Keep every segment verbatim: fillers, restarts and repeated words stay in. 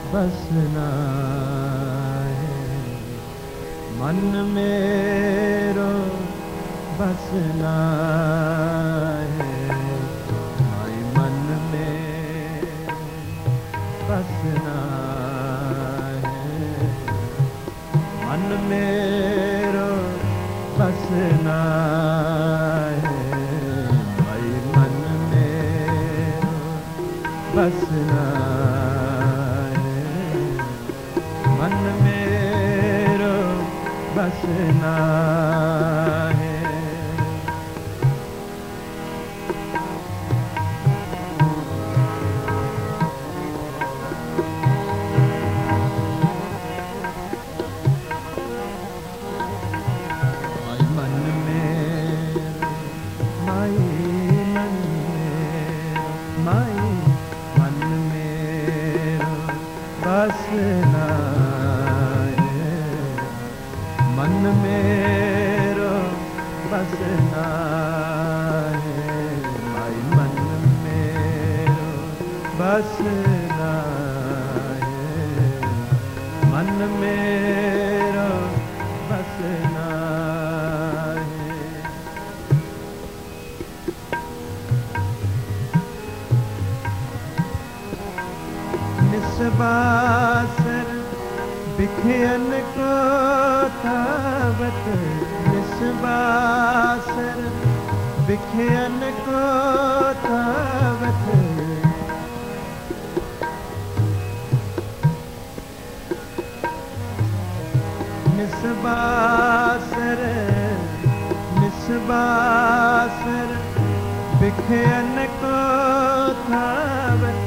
बसना है, मन मेरो बसना है, भाई मन में बसना है, मन मेरो बसना है, भाई मन मेरो बसना है, मन मेरो बसना है। बसना है, मन मेरो बसना है, भाई मन मेरो बसना है, मन मेरो बसना है। निस्बासर बिखयन को तावत, निस्बासर बिखयन को तावत, निस्बासर निस्बासर बिखयन को तावत,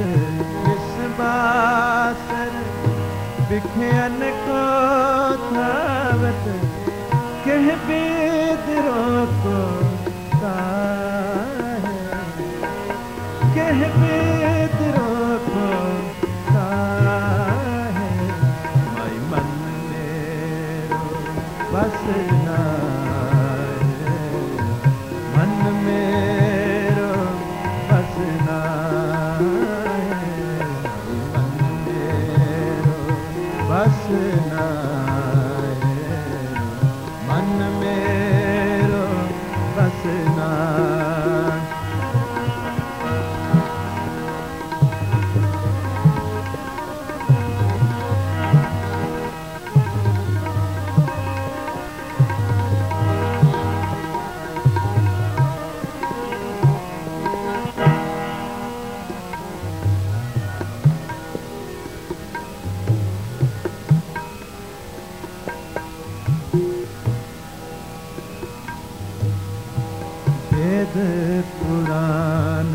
निस्बासर बिखयन को तावत, कह बेदरों को काहे, कह बेदरों को काहे, भाई मन मेरो बसना है, मन मेरो बसना है, मन मेरो बसना है, मन मेरो बसना। वेद पुराण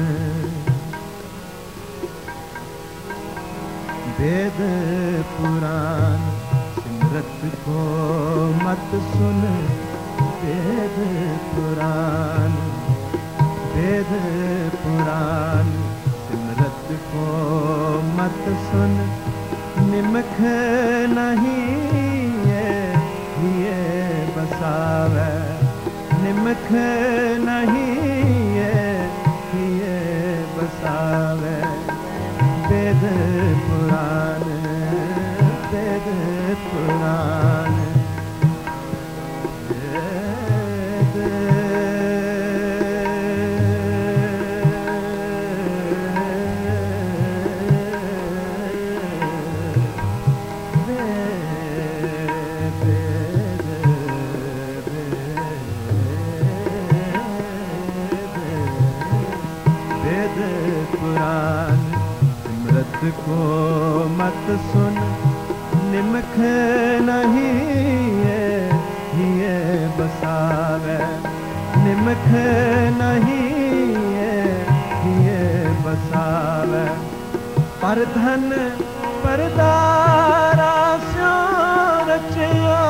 वेद पुराण सिमरत को मत सुन, वेद पुराण वेद पुराण सिमरत को मत सुन, निमख नहीं ये ये बसावे, निमख नहीं ये ये बसावे, वेद पुराण वेद पुराण पुराण सिमरत को मत सुन, निमख नहीं ये ये बसावे, निमख नहीं ये ये बसावे, पर धन परदारा स्यो रचियो,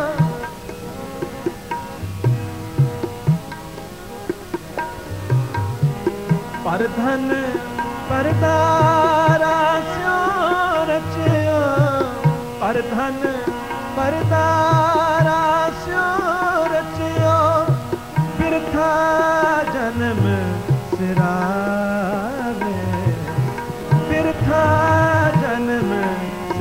पर धन परदारा स्यो रचियो, पर धन परदारा स्यो रचियो, बिरथा जन्म सिरावे, बिरथा जन्म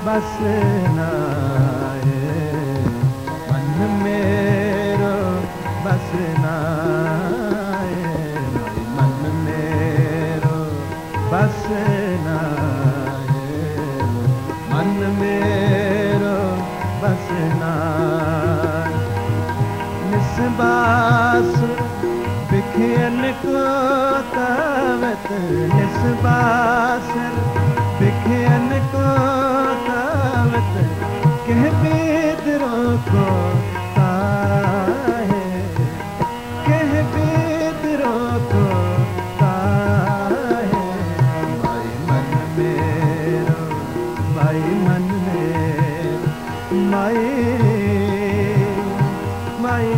बसना है मन मेरो बसना है मन मेरो बसना है मन मेरो बसना निस्बास बिखियन को तावत निस्बास बिखियन को तावत कह बेदरों को ताहे कह बेदरों को ताहे भाई मन मेरो भाई मन मेरो माई माई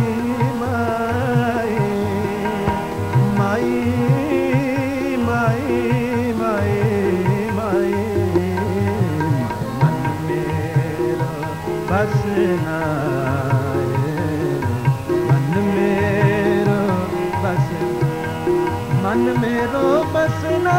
बसना मन मेरो बस मन मेरो बसना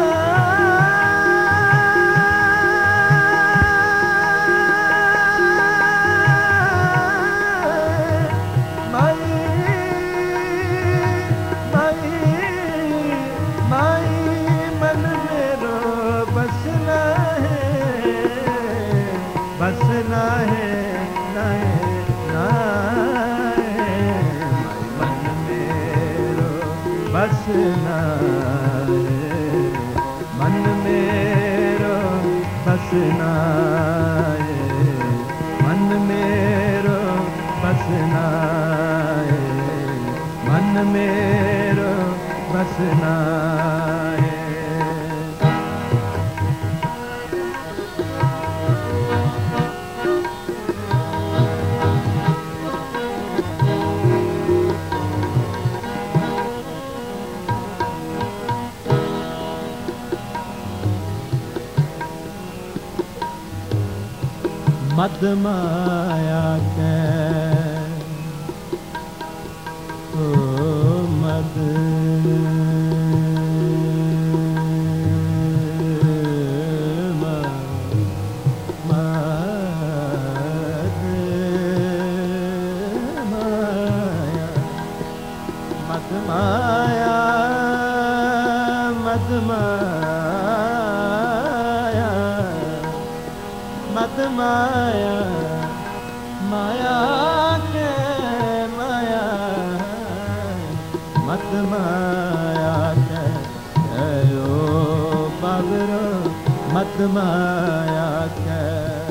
बसना है नाए नाए मन मेरो बसना है मन मेरो बसना है मन मेरो बसना है मन मेरो बसना है मद माया के ओ मद मद माया मद माया मद माया माया के माया मद माया के ओ बाबरो मद माया के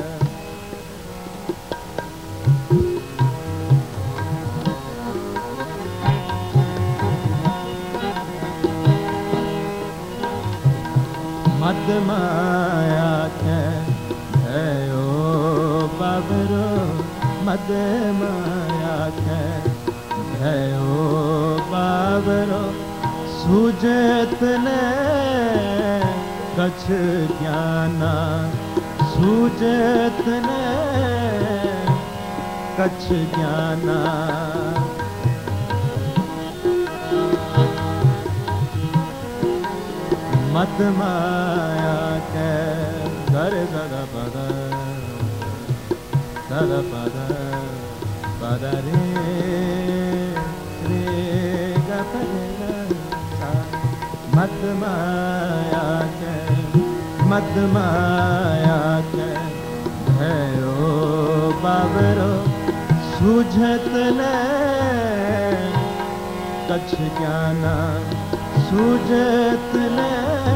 मद माया के ओ बाबरो मद माया के ओ बाबरो सूझत ने कछ ज्ञाना सूझत ने कछ ज्ञाना मद माया के घर गद पद गद पद पद रे रे ग पद मद माया के मद माया के है ओ बाबरो सूझत ने कछ ज्ञाना सूझत ने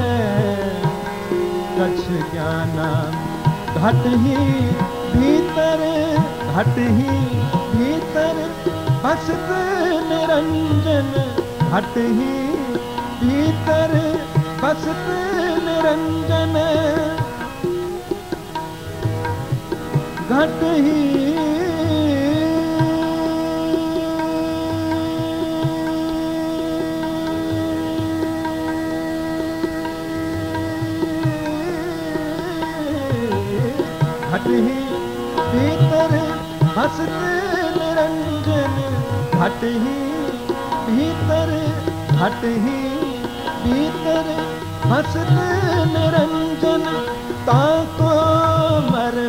कछ ज्ञाना घट ही भीतर घट ही भीतर बसत निरंजन घट ही भीतर बसत निरंजन घट ही घट ही भीतर हसत निरंजन घट ही भीतर घट ही भीतर हसत निरंजन ताको मर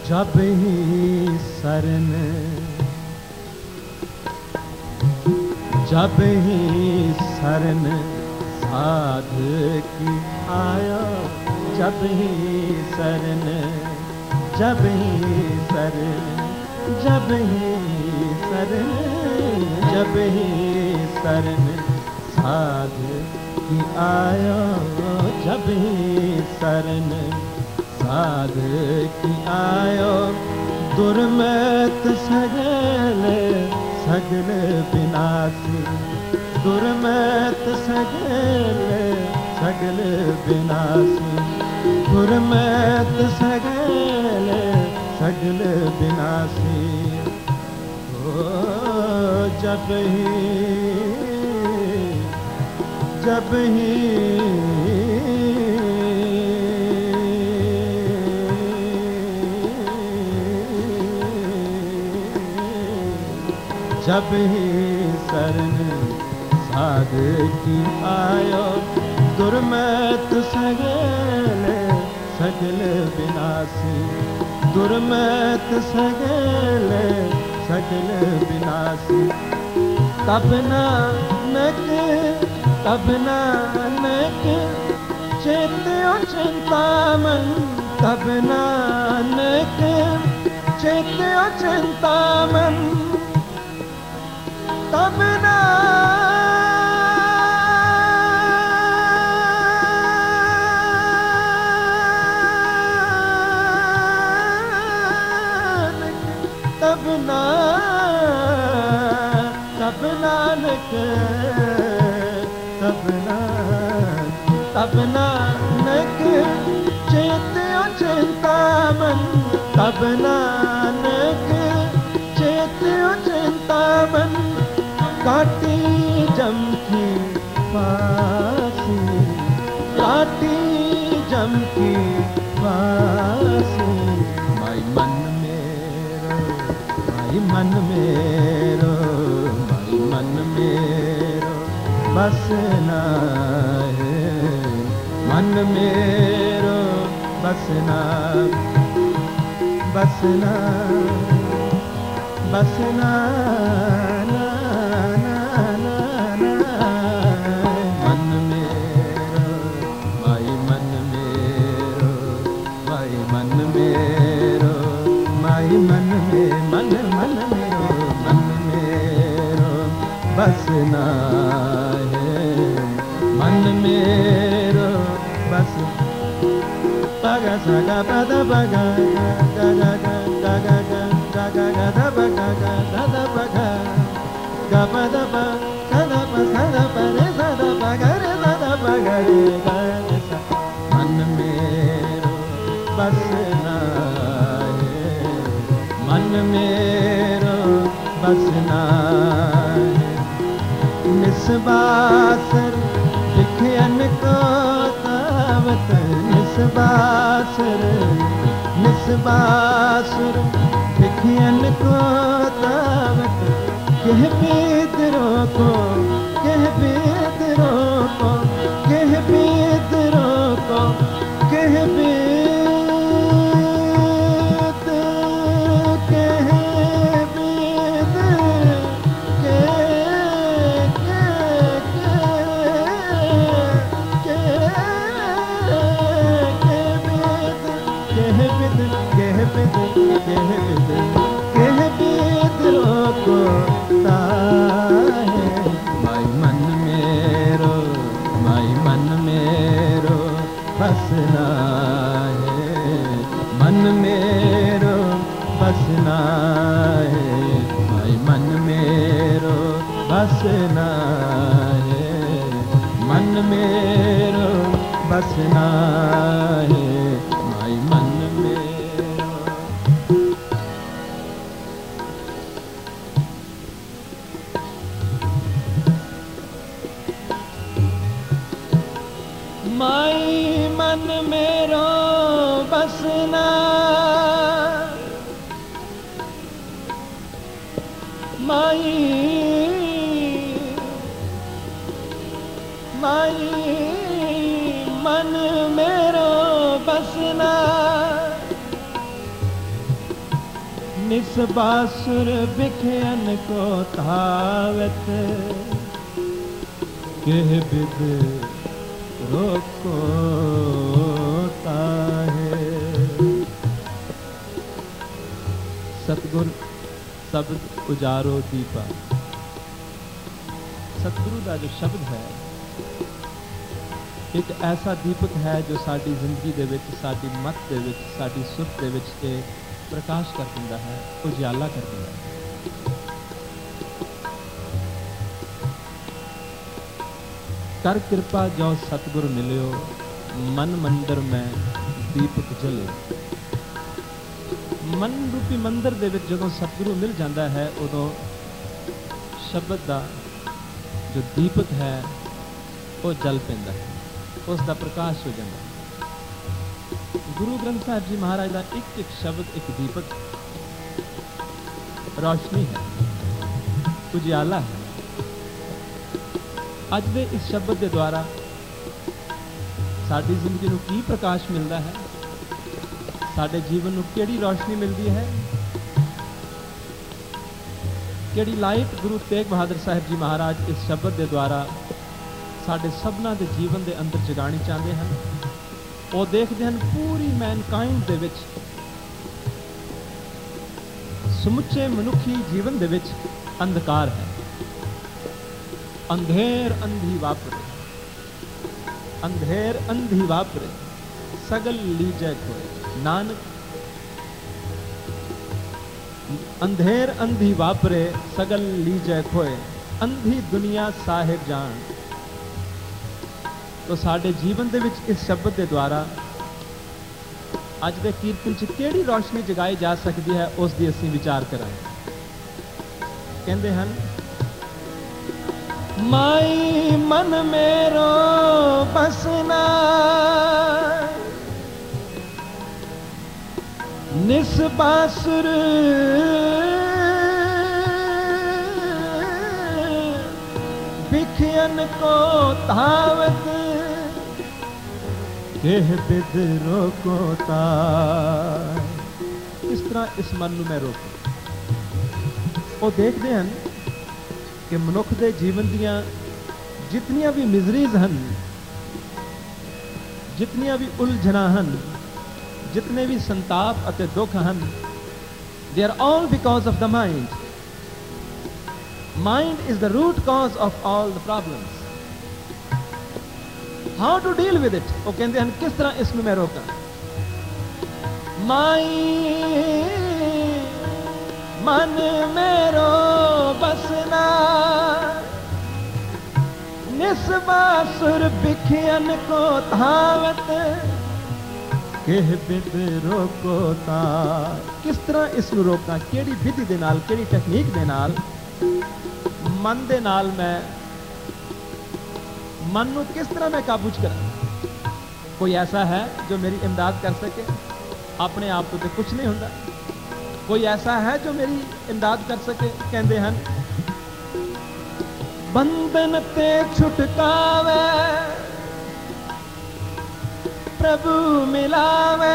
जब ही शरण जब ही शरण साध की आयो, जब ही शरण जब ही शरण जब ही शरण जब ही शरण साध की आयो, जब ही शरण साध की आयो। दुर्मत सगल सगल विनाशी, दुर्मत सगल सगल विनाशी, दुर्मत सगल सगल विनाशी। ओ जब ही जब ही जब ही शरण साध की आयो, दुर्मत सगल सगल विनाशी, दुर्मत सगल सगल विनाशी। तब नानक तब नानक चेत्यो चिंतामन, तब नानक चेत्यो चिंतामन, तब नानक तब नानक तब नानक तब नानक तब नानक चेत्यो चिंतामन, तब नानक चेत्यो चिंतामन। काटी जम की फांसी, काटी जम की फांसी। माई मन मेरो माई मन मेरो माई मन मेरो बसना है, मन मेरो बसना बसना बसना ना ना ना ना। मन मेरो माई मन मेरो माई मन मेरो माई मन में मन मन मेरो मन मेरो बसना है, मन मेरो बस। पगा सगा पद पगा गा गा गा गा गा गा गा गा गा धा पगा गा धा धा पगा गा पद प सा धा प सा धा प रे सा धा पगा रे सा धा पगा रे गा रे सा। मन मेरो बसना है, मन मेरो बसना है। निस्बासर दिखयन को तावत, निस्बासर निस्बासुर दिखयन को तावत। कह बेदरों को कह बेदरों को कह बेदरों को कह बेद कह बेद के के के के कह बेद कह बेद कह बेदरों को ताहे। माई मन मेरो माई मन मेरो बसना है, मन मेरो बसना है, माई मन मेरो बसना है, मन मेरो बसना है, माई मन मेरो। माई मन मेरो बसना, माई माई मन मेरो बसना। निस बासुर बिखयन को धावत, केह बिद रोको ताहे। सतगुर शब्द उजारो दीपा। सतगुरु का जो शब्द है एक ऐसा दीपक है जो साडी जिंदगी दे विच, साडी मत दे विच, साडी सुख दे विच के प्रकाश कर दिंदा है, उजाला कर दिंदा है। कर कृपा जो सतगुर मिलियो, मन मंदिर में दीपक जले। मन रूपी मंदिर दे विच जदों सतगुरु मिल जाता है, उदों शब्द का जो दीपक है वो जल पैंदा है, उसका प्रकाश हो जाता है। गुरु ग्रंथ साहिब जी महाराज का एक एक शब्द एक दीपक, रोशनी है, उजियाला है। अज दे इस शब्द के द्वारा साडी जिंदगी नूं की प्रकाश मिलता है, साडे जीवन नूं किहड़ी रोशनी मिलती है, किहड़ी लाइट गुरु तेग बहादुर साहिब जी महाराज इस शब्द के द्वारा साडे सबना दे जीवन के अंदर जगानी चाहते हैं। वो देखते हैं पूरी मैनकाइंड दे विच, समुचे मनुखी जीवन दे विच अंधकार है। अंधेर अंधी वापरे, अंधेर अंधी वापरे, सगल लीजै खोए। नानक अंधेर अंधी वापरे, सगल लीजै खोए। अंधी दुनिया साहिब जान। तो साडे जीवन दे विच इस शब्द के द्वारा अज दे कीर्तन च किहड़ी रोशनी जगाई जा सकती है, उस दी असीं विचार करांगे। कहंदे हन, माई मन मेरो बसना, निस बासुर बिखयन को धावत, केह बिद रोको तार। इस तरह इस मन नूं मैं रोकूं। वो देखते हैं कि मनुख दे जीवन दियां जितनियां भी मिजरीज हन, जितनियां भी उलझना हन, जितने भी संताप अते दुख हन, they are all because of the mind. Mind is the root cause of all the problems. How to deal with it, वो कहते हैं किस तरह इसमें मैं रोका। माई मन मेरो बसना, निस बासुर बिखयन को धावत, केह बिद रोको तार। किस तरह इसनूं रोका, केड़ी विधि दे नाल, केड़ी टेक्नीक दे नाल, मन दे नाल मैं मन नूं किस तरह मैं काबू च करा। कोई ऐसा है जो मेरी इमदाद कर सके? अपने आप तो कुछ नहीं हुंदा। कोई ऐसा है जो मेरी इमदाद कर सके? कहंदे हन, बंधन ते छुटकावे, प्रभु मिलावे,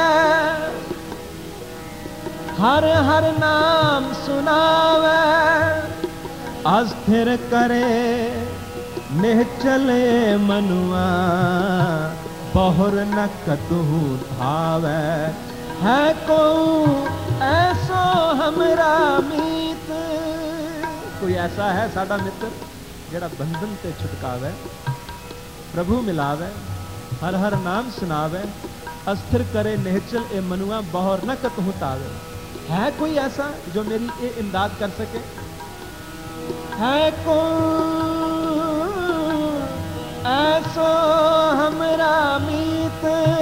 हर हर नाम सुनावे, अस्थिर करे निहचले मनुआ, बहुर न कतहु धावे। है को ऐसो हमरा मीत, कोई ऐसा है साडा मित्र जेड़ा बंधन ते छुटकावे, प्रभु मिलावे, हर हर नाम सुनावे, अस्थिर करे निहचल ए मनुआ, बहुर न कतहु धावे। है कोई ऐसा जो मेरी ये इमदाद कर सके? है को ऐसो हमरा मीत।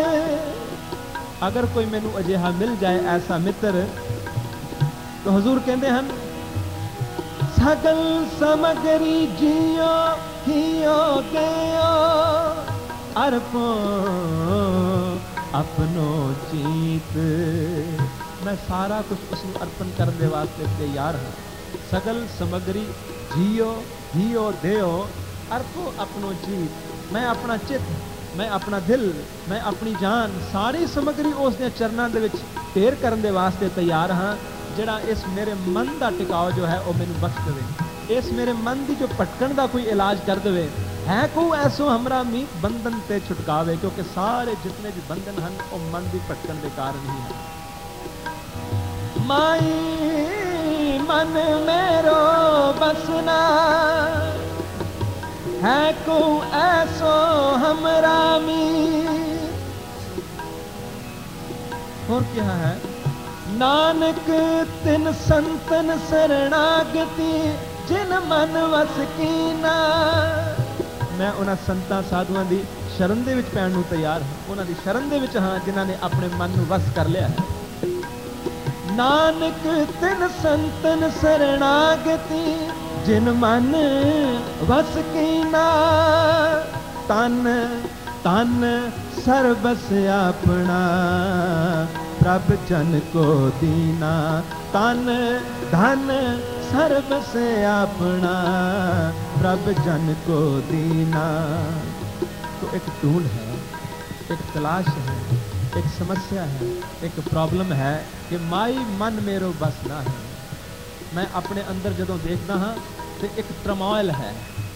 अगर कोई मैनू अजिहा मिल जाए, ऐसा मित्र, तो हुजूर कहते हैं, सगल समगरी जियो हियो देयो, अर्पो अपनो जीत। मैं सारा कुछ उसमें अर्पण करने वास्ते तैयार हाँ। सगल समगरी जियो हियो देयो, अर्पो अपनो जीत। मैं अपना चित, मैं अपना दिल, मैं अपनी जान, सारी समगरी उसने चरणों के विच ढेर करने वास्ते तैयार हाँ। ਜਿਹੜਾ ਇਸ ਮੇਰੇ ਮਨ ਦਾ ਟਿਕਾਓ ਜੋ ਹੈ ਉਹ ਮੈਨੂੰ ਬਖਸ਼ ਦੇਵੇ, ਇਸ ਮੇਰੇ ਮਨ ਦੀ जो भटकन का कोई इलाज कर देवे। है को ऐसो हमरा मी बंधन ते छुटकावे, क्योंकि सारे जितने भी बंधन हैं वो मन की भटकन के कारण ही है। माई मन मेरो बसना है को ऐसो हमरा मी। और क्या है? नानक तिन संतन शरणागति जिन मन वस कीना। मैं उन्हां संतां साधुआं दी शरण दे विच पैण नूं तैयार हां, उन्हां दी शरण दे विच हां जिन्हां ने अपने मन नूं वस कर लिया है। नानक तिन संतन शरणागति जिन मन वस कीना। तन तन सर्वस अपना प्रभ जन को दीना। तन धन सर्वस अपना प्रभ जन को दीना। तो एक ढूंढ है, एक तलाश है, एक समस्या है, एक प्रॉब्लम है कि माई मन मेरो बस ना है। मैं अपने अंदर जदों देखदा हाँ तो एक ट्रमोइल है,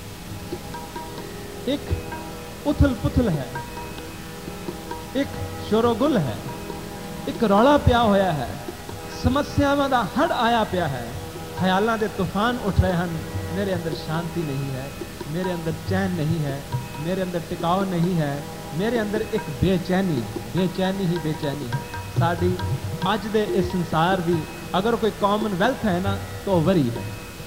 एक उथल पुथल है, एक शोरोगुल है, एक रौला पिया होया है, समस्यावां दा हड़ आया पिया है, ख्यालों के तूफान उठ रहे हैं। मेरे अंदर शांति नहीं है, मेरे अंदर चैन नहीं है, मेरे अंदर टिकाव नहीं है, मेरे अंदर एक बेचैनी बेचैनी ही बेचैनी है। साड़ी अज दे इस संसार की अगर कोई कॉमनवैल्थ है ना तो वरी है।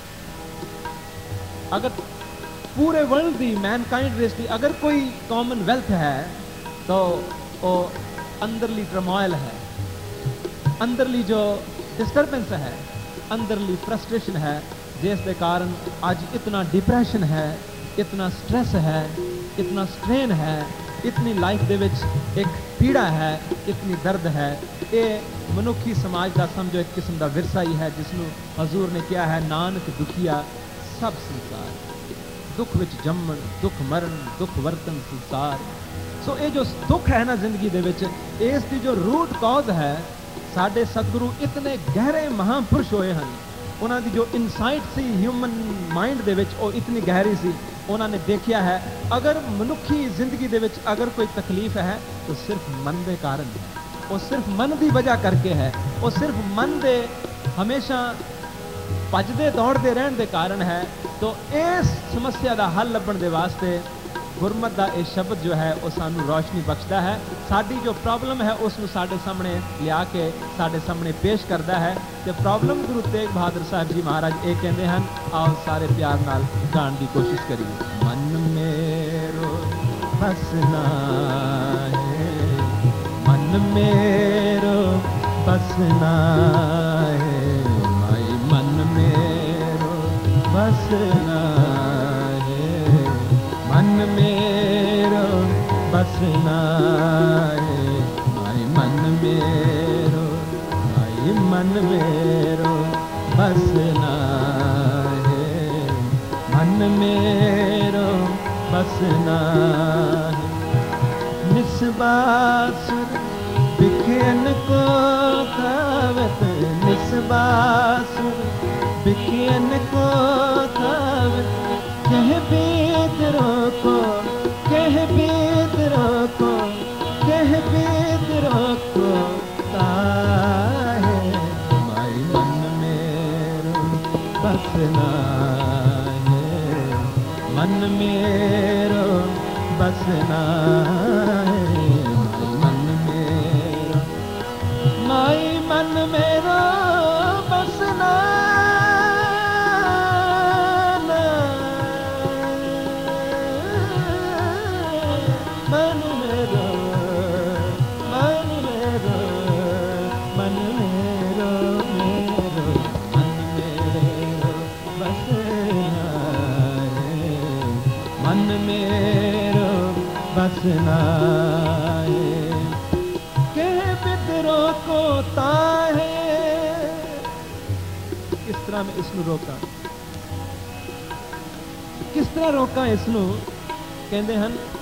अगर पूरे वर्ल्ड की मैनकाइंड रेस की अगर कोई कॉमनवैल्थ है तो वो अंदरली ट्रमोइल है, अंदरली जो डिस्टर्बेंस है, अंदरली फ्रस्ट्रेशन है, जिसके कारण आज इतना डिप्रेशन है, इतना स्ट्रेस है, इतना स्ट्रेन है, इतनी लाइफ दे विच एक पीड़ा है, इतनी दर्द है। ये मनुखी समाज का समझो एक किस्म का विरसा ही है, जिसनों हजूर ने किया है नानक दुखिया सब संसार। दुख विच जम्मन दुख मरण दुख वर्तन संसार। सो ये जो दुख है ना जिंदगी दे विच, इसकी जो रूट कॉज है, साडे सतगुरु इतने गहरे महापुरुष होए हैं, उन्हां दी जो इनसाइट सी ह्यूमन माइंड दे विच वो इतनी गहरी सी। उन्होंने देखिया है अगर मनुखी जिंदगी दे विच अगर कोई तकलीफ है तो सिर्फ मन के कारण है, वो सिर्फ मन की वजह करके है, वो सिर्फ मन दे हमेशा भजदे दौड़ते रहने के कारण है। तो इस समस्या का हल लभण दे वास्ते गुरमत का यह शब्द जो है वह सानू रोशनी बख्शता है। साड़ी जो प्रॉब्लम है उसनू साडे सामने लिया के साडे सामने पेश करता है। तो प्रॉब्लम गुरु तेग बहादुर साहब जी महाराज ये कहते हैं, आओ सारे प्यार नाल गाण की कोशिश करिए। मन मेरो बसना है, मन मेरो बसना है, माई मन मेरो बसना है, मन मेरो बसना है, माई मन मेरो, माई मन मेरो बसना है, मन मेरो बसना है। निस्बासुर बिखेन को खावत, निस्बासुर बिखेन को खावत, कह बेदरों को कह बेदरों को कह बेदरों को ताहे, माई मन मेरो बसना है, मन मेरो बसना है, माई मन मेरो, माई मन मेरो बसना बसना है, कह बिदरों को ताहे। किस तरह मैं इसनू रोका, किस तरह रोका इसनू? कहते हैं